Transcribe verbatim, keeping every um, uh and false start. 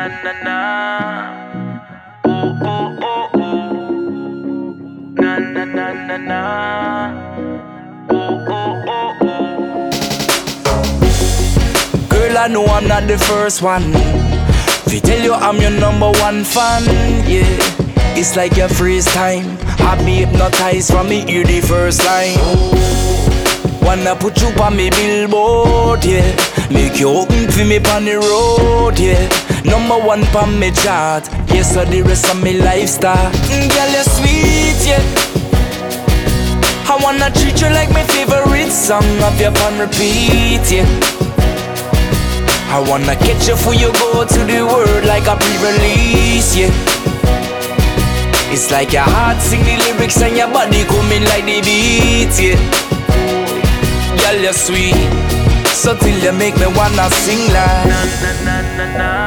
na na na. Oh oh oh oh. Na na na na na. Oh oh oh oh. Girl, I know I'm not the first one. If tell you I'm your number one fan, yeah. It's like your freeze time. I be hypnotized from me hear the first line. Wanna put you on me billboard, yeah. Make you open for me on the road, yeah. Number one on me chart. Yes, so the rest of me lifestyle. Mm, girl, you're sweet, yeah. I wanna treat you like my favorite song. Have you on repeat, yeah. I wanna catch you for you go to the world like a pre-release, yeah. It's like your heart sing the lyrics and your body coming like the beat, yeah. Girl, you're sweet, so till you make me wanna sing like Na na na na na.